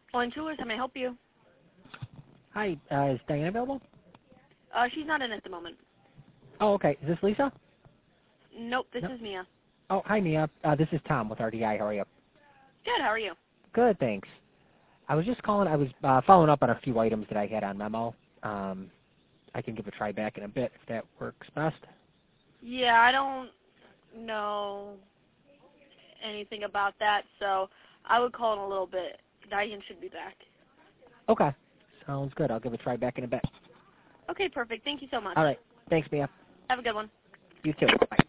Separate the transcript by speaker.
Speaker 1: Calling Toolers, how may I help you?
Speaker 2: Hi, is Diane available?
Speaker 1: She's not in at the moment.
Speaker 2: Oh, okay. Is this Lisa?
Speaker 1: Nope, this
Speaker 2: No.
Speaker 1: is Mia.
Speaker 2: Oh, hi, Mia. This is Tom with RDI. How are you?
Speaker 1: Good, how are you?
Speaker 2: Good, thanks. I was just calling. I was following up on a few items that I had on memo. I can give a try back in a bit if that works best.
Speaker 1: Yeah, I don't know anything about that, so I would call in a little bit. Diane should be back.
Speaker 2: Okay. Sounds good. I'll give a try back in a bit.
Speaker 1: Okay, perfect. Thank you so much.
Speaker 2: All right. Thanks, Mia.
Speaker 1: Have a good one.
Speaker 2: You too. Bye.